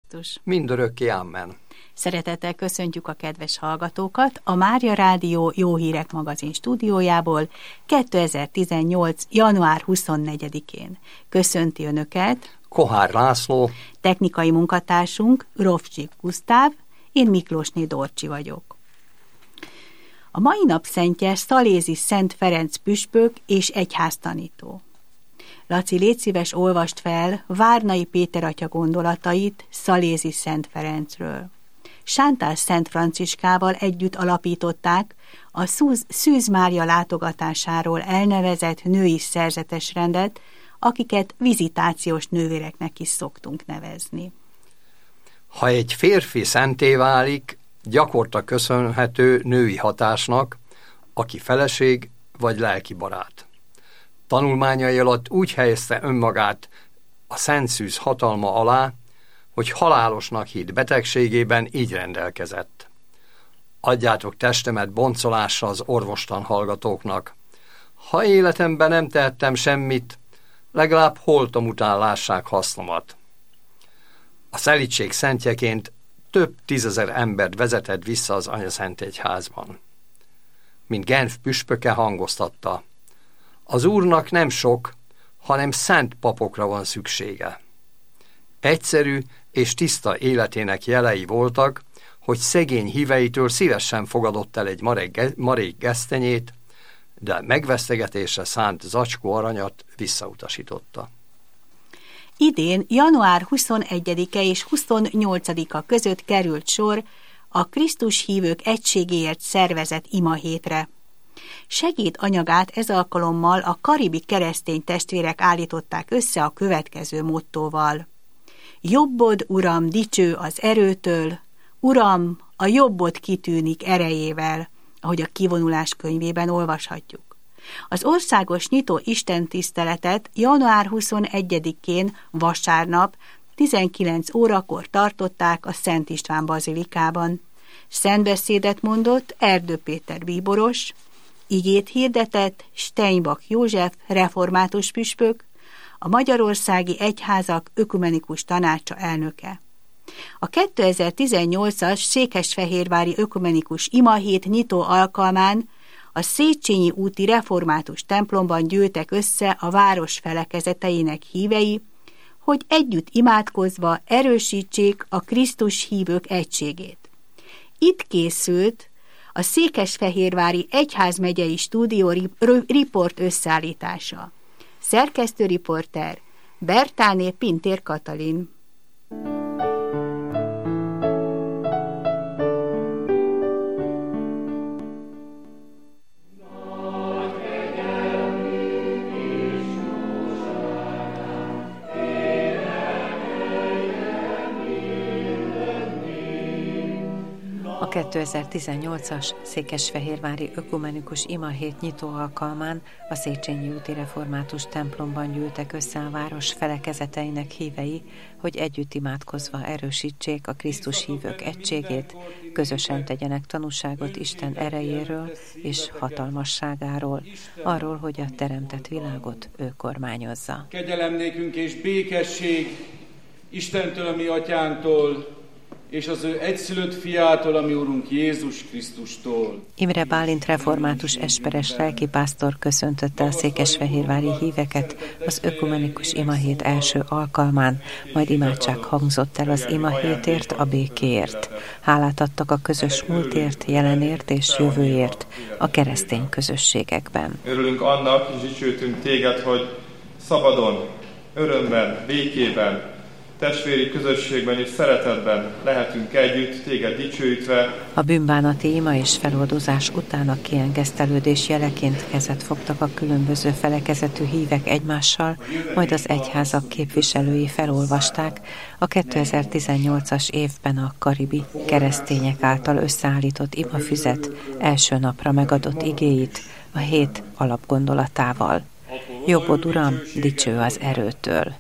Krisztus. Mindörökké amen. Szeretettel köszöntjük a kedves hallgatókat a Mária Rádió Jó Hírek magazin stúdiójából 2018. január 24-én. Köszönti Önöket Kohár László, technikai munkatársunk Rovcsik Gusztáv, én Miklósné Dorcsi vagyok. A mai nap szentje Szalézi Szent Ferenc püspök és egyháztanító. Laci, légy szíves, olvast fel Várnai Péter atya gondolatait Szalézi Szent Ferencről. Sántál Szent Franciskával együtt alapították a Szűz Mária látogatásáról elnevezett női szerzetesrendet, akiket vizitációs nővéreknek is szoktunk nevezni. Ha egy férfi szentté válik, gyakorta köszönhető női hatásnak, aki feleség vagy lelkibarát. Tanulmányai alatt úgy helyezte önmagát a Szent Szűz hatalma alá, hogy halálosnak hitt betegségében így rendelkezett. Adjátok testemet boncolásra az orvostan hallgatóknak. Ha életemben nem tehettem semmit, legalább holtom után lássák hasznomat. A szelídség szentjeként több tízezer embert vezetett vissza az Anyaszentegyházban. Mint Genf püspöke hangoztatta: az Úrnak nem sok, hanem szent papokra van szüksége. Egyszerű és tiszta életének jelei voltak, hogy szegény híveitől szívesen fogadott el egy marék gesztenyét, de megvesztegetésre szánt zacskó aranyat visszautasította. Idén január 21-e és 28-a között került sor a Krisztus hívők egységéért szervezett imahétre. Segédanyagát ez alkalommal a karibi keresztény testvérek állították össze a következő mottóval: jobbod, Uram, dicső az erőtől, Uram, a jobbod kitűnik erejével, ahogy a Kivonulás könyvében olvashatjuk. Az országos nyitó istentiszteletet január 21-én vasárnap 19 órakor tartották a Szent István bazilikában. Szentbeszédet mondott Erdő Péter bíboros, igét hirdetett Steinbach József református püspök, a Magyarországi Egyházak Ökumenikus Tanácsa elnöke. A 2018-as Székesfehérvári Ökumenikus Imahét nyitó alkalmán a Széchenyi úti református templomban gyűltek össze a város felekezeteinek hívei, hogy együtt imádkozva erősítsék a Krisztus hívők egységét. Itt készült a Székesfehérvári Egyházmegyei Stúdió riport összeállítása. Szerkesztőriporter Bertáné Pintér Katalin. A 2018-as Székesfehérvári Ökumenikus Imahét nyitó alkalmán a Széchenyi úti református templomban gyűltek össze a város felekezeteinek hívei, hogy együtt imádkozva erősítsék a Krisztus hívők egységét, közösen tegyenek tanúságot Isten erejéről és hatalmasságáról, arról, hogy a teremtett világot ő kormányozza. Kegyelem nékünk és békesség Istentől, a mi atyánktól, és az ő egyszülött fiától, a mi Urunk Jézus Krisztustól. Imre Bálint református esperes lelkipásztor köszöntötte a székesfehérvári híveket az ökumenikus imahét első alkalmán, majd imádság hangzott el az imahétért, a békéért. Hálát adtak a közös múltért, jelenért és jövőért a keresztény közösségekben. Örülünk annak, és dicsőtünk téged, hogy szabadon, örömben, békében, testvéri közösségben és szeretetben lehetünk együtt, téged dicsőítve. A bűnbánati ima és feloldozás után a kiengesztelődés jeleként kezet fogtak a különböző felekezetű hívek egymással, majd az egyházak képviselői felolvasták a 2018-as évben a karibi keresztények által összeállított imafüzet első napra megadott igéit a hét alapgondolatával. Jobbod, Uram, dicső az erőtől.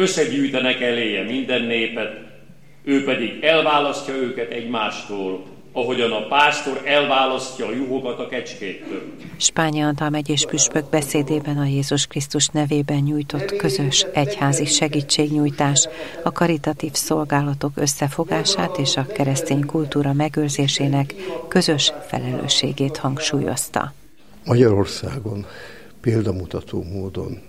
Összegyűjtenek eléje minden népet, ő pedig elválasztja őket egymástól, ahogyan a pásztor elválasztja a juhokat a kecskéktől. Spányi Antal megyés püspök beszédében a Jézus Krisztus nevében nyújtott közös egyházi segítségnyújtás, a karitatív szolgálatok összefogását és a keresztény kultúra megőrzésének közös felelősségét hangsúlyozta. Magyarországon példamutató módon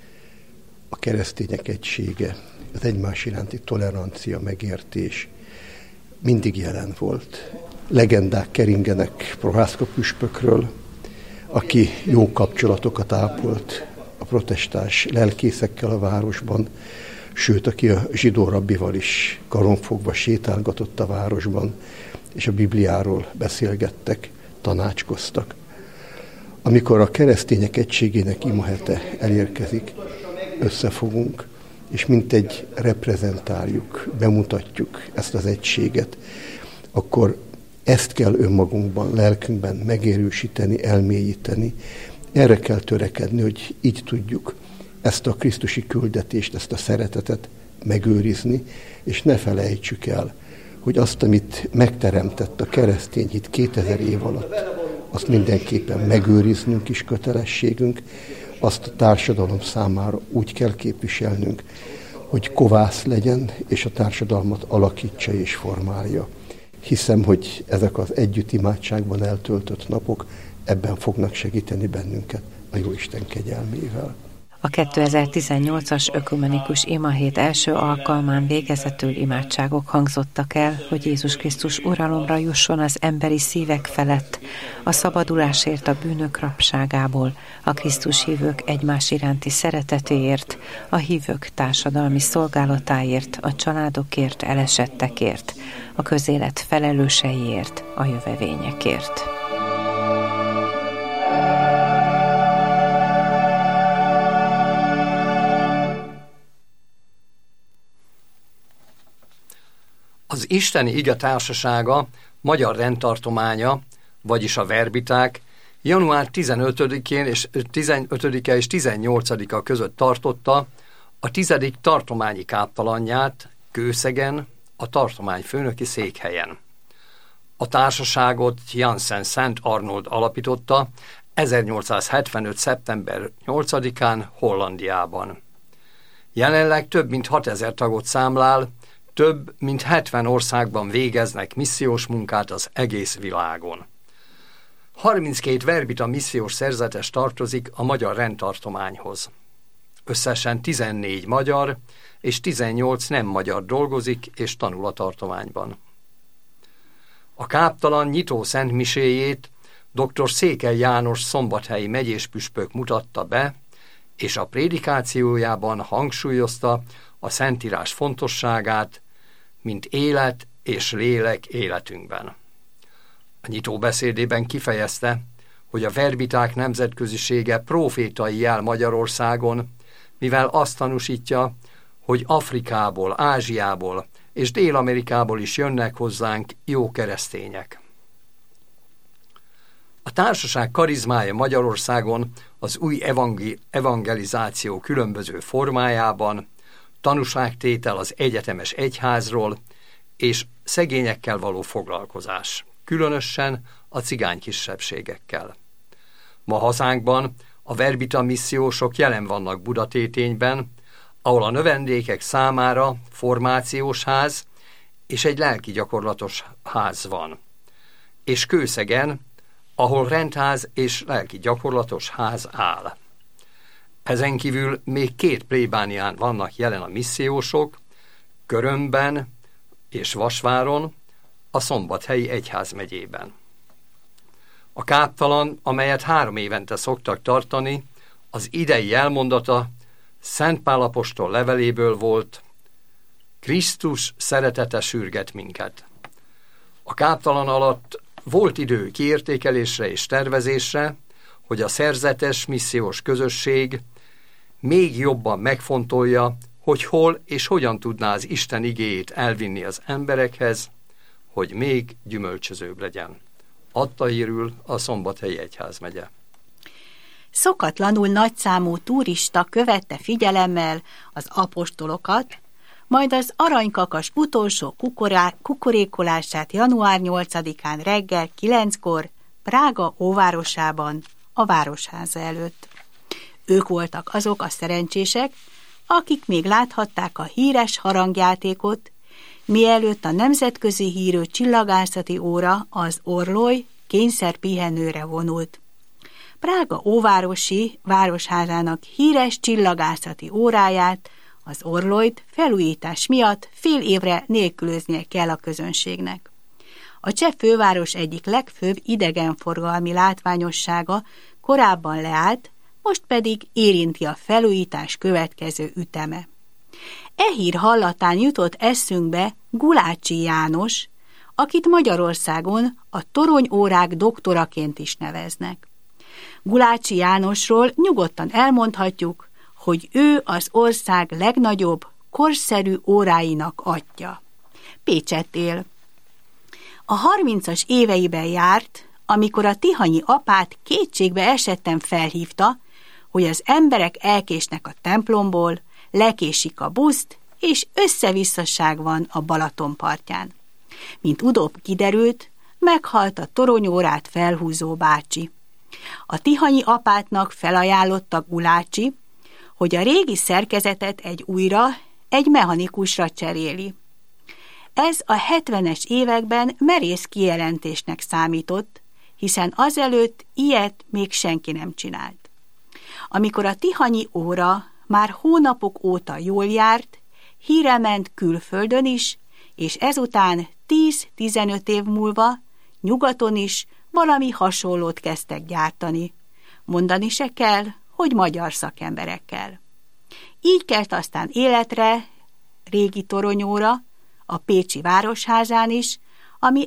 a keresztények egysége, az egymás iránti tolerancia, megértés mindig jelen volt. Legendák keringenek Prohászka püspökről, aki jó kapcsolatokat ápolt a protestáns lelkészekkel a városban, sőt, aki a zsidó rabbival is karonfogva sétálgatott a városban, és a Bibliáról beszélgettek, tanácskoztak. Amikor a keresztények egységének imahete elérkezik, összefogunk, és mintegy reprezentáljuk, bemutatjuk ezt az egységet, akkor ezt kell önmagunkban, lelkünkben megerősíteni, elmélyíteni. Erre kell törekedni, hogy így tudjuk ezt a krisztusi küldetést, ezt a szeretetet megőrizni, és ne felejtsük el, hogy azt, amit megteremtett a keresztény hit 2000 év alatt, azt mindenképpen megőriznünk is kötelességünk, azt a társadalom számára úgy kell képviselnünk, hogy kovász legyen, és a társadalmat alakítsa és formálja. Hiszem, hogy ezek az együtt imádságban eltöltött napok ebben fognak segíteni bennünket a Jóisten kegyelmével. A 2018-as ökumenikus imahét első alkalmán végezetül imádságok hangzottak el, hogy Jézus Krisztus uralomra jusson az emberi szívek felett, a szabadulásért a bűnök rabságából, a Krisztus hívők egymás iránti szeretetéért, a hívők társadalmi szolgálatáért, a családokért, elesettekért, a közélet felelőseiért, a jövevényekért. Az Isteni Ige Társasága magyar rendtartománya, vagyis a verbiták január 15-én és 18-a között tartotta a 10. tartományi káptalanját Kőszegen, a tartomány főnöki székhelyen. A társaságot Jansen Szent Arnold alapította 1875. szeptember 8-án Hollandiában. Jelenleg több mint 6000 tagot számlál, több mint 70 országban végeznek missziós munkát az egész világon. 32 verbita missziós szerzetes tartozik a magyar rendtartományhoz. Összesen 14 magyar és 18 nem magyar dolgozik és tanul a tartományban. A káptalan nyitó szentmiséjét dr. Székely János szombathelyi megyéspüspök mutatta be, és a prédikációjában hangsúlyozta a Szentírás fontosságát, mint élet és lélek életünkben. A nyitó beszédében kifejezte, hogy a verbiták nemzetközisége profétai jel Magyarországon, mivel azt tanúsítja, hogy Afrikából, Ázsiából és Dél-Amerikából is jönnek hozzánk jó keresztények. A társaság karizmája Magyarországon az új evangelizáció különböző formájában, tanúságtétel az egyetemes egyházról és szegényekkel való foglalkozás, különösen a cigány kisebbségekkel. Ma hazánkban a verbita missziósok jelen vannak Budatétényben, ahol a növendékek számára formációs ház és egy lelki gyakorlatos ház van, és Kőszegen, ahol rendház és lelki gyakorlatos ház áll. Ezen kívül még 2 plébánián vannak jelen a missziósok, Körömben és Vasváron, a Szombathelyi egyházmegyében. A káptalan, amelyet 3 évente szoktak tartani, az idei elmondata Szent Pál apostol leveléből volt: Krisztus szeretete sürget minket. A káptalan alatt volt idő kiértékelésre és tervezésre, hogy a szerzetes missziós közösség még jobban megfontolja, hogy hol és hogyan tudná az Isten igéjét elvinni az emberekhez, hogy még gyümölcsözőbb legyen. Adta hírül a Szombathelyi egyházmegye. Szokatlanul nagyszámú turista követte figyelemmel az apostolokat, majd az aranykakas utolsó kukorékolását január 8-án reggel 9-kor Prága óvárosában, a Városháza előtt. Ők voltak azok a szerencsések, akik még láthatták a híres harangjátékot, mielőtt a nemzetközi hírű csillagászati óra, az Orloj kényszerpihenőre vonult. Prága óvárosi városházának híres csillagászati óráját, az Orlojt felújítás miatt fél évre nélkülöznie kell a közönségnek. A cseh főváros egyik legfőbb idegenforgalmi látványossága korábban leállt, most pedig érinti a felújítás következő üteme. E hír hallatán jutott eszünkbe Gulácsi János, akit Magyarországon a toronyórák doktoraként is neveznek. Gulácsi Jánosról nyugodtan elmondhatjuk, hogy ő az ország legnagyobb, korszerű óráinak atyja. Pécsett él. A 30-as éveiben járt, amikor a tihanyi apát kétségbe esetten felhívta, hogy az emberek elkésnek a templomból, lekésik a buszt, és összevisszaság van a Balaton partján. Mint utóbb kiderült, meghalt a toronyórát felhúzó bácsi. A tihanyi apátnak felajánlotta Gulácsi, hogy a régi szerkezetet egy mechanikusra cseréli. Ez a 70-es években merész kijelentésnek számított, hiszen azelőtt ilyet még senki nem csinált. Amikor a tihanyi óra már hónapok óta jól járt, híre ment külföldön is, és ezután 10-15 év múlva nyugaton is valami hasonlót kezdtek gyártani. Mondani se kell, hogy magyar szakemberekkel. Így kelt aztán életre régi toronyóra, a pécsi városházán is, ami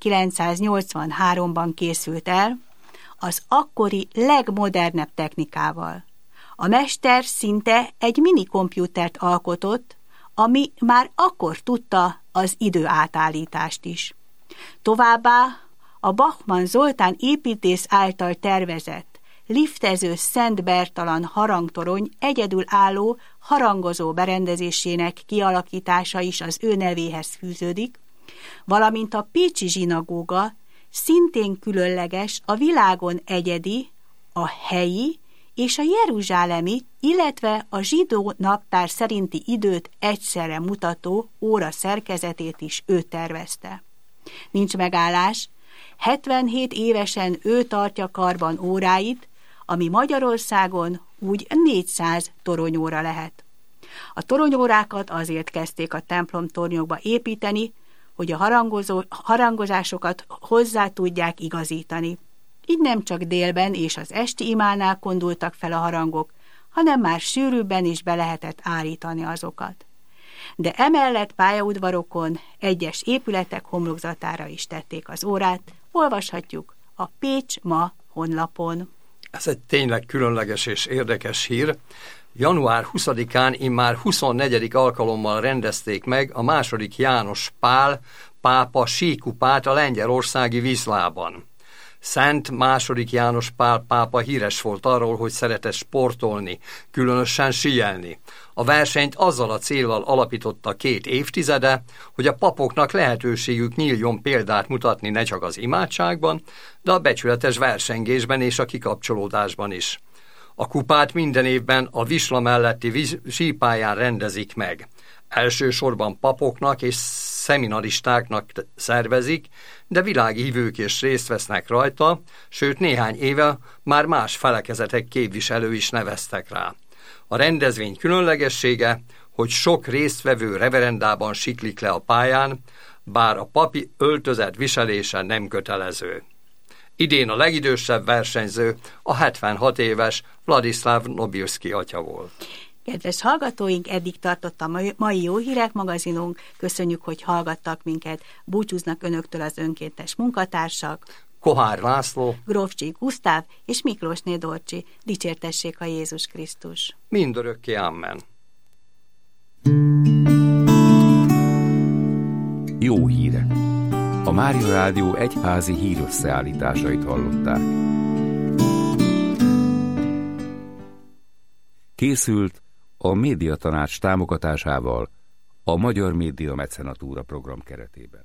1983-ban készült el, az akkori legmodernebb technikával. A mester szinte egy minikomputert alkotott, ami már akkor tudta az időátállítást is. Továbbá a Bachmann Zoltán építész által tervezett, liftező Szent Bertalan harangtorony egyedülálló harangozó berendezésének kialakítása is az ő nevéhez fűződik, valamint a pécsi zsinagóga szintén különleges, a világon egyedi, a helyi és a jeruzsálemi, illetve a zsidó naptár szerinti időt egyszerre mutató óra szerkezetét is ő tervezte. Nincs megállás, 77 évesen ő tartja karban óráit, ami Magyarországon úgy 400 toronyóra lehet. A toronyórákat azért kezdték a templomtornyokba építeni, hogy a harangozásokat hozzá tudják igazítani. Így nem csak délben és az esti imánál kondultak fel a harangok, hanem már sűrűbben is be lehetett állítani azokat. De emellett pályaudvarokon, egyes épületek homlokzatára is tették az órát, olvashatjuk a Pécs Ma honlapon. Ez egy tényleg különleges és érdekes hír. Január 20-án immár 24. alkalommal rendezték meg a II. János Pál pápa síkupát a lengyelországi Vizlában. Szent II. János Pál pápa híres volt arról, hogy szeretett sportolni, különösen síelni. A versenyt azzal a céllal alapította 2 évtizede, hogy a papoknak lehetőségük nyíljon példát mutatni ne csak az imádságban, de a becsületes versengésben és a kikapcsolódásban is. A kupát minden évben a Visla melletti sípályán rendezik meg. Elsősorban papoknak és szeminaristáknak szervezik, de világi hívők is részt vesznek rajta, sőt néhány éve már más felekezetek képviselő is neveztek rá. A rendezvény különlegessége, hogy sok résztvevő reverendában siklik le a pályán, bár a papi öltözet viselése nem kötelező. Idén a legidősebb versenyző a 76 éves Vladislav Nobilszky atya volt. Kedves hallgatóink, eddig tartott a mai Jó Hírek magazinunk. Köszönjük, hogy hallgattak minket. Búcsúznak önöktől az önkéntes munkatársak. Kohár László, Grófcsy Gusztáv és Miklósné Dorcsi. Dicsértessék a Jézus Krisztus. Mindörökké amen. Jó hírek. A Mária Rádió egyházi hírösszeállításait hallották. Készült a Médiatanács támogatásával a Magyar Média Mecenatúra program keretében.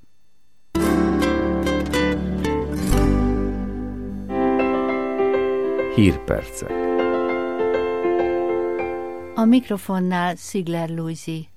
Hírpercek. A mikrofonnál Szigler Lujzi.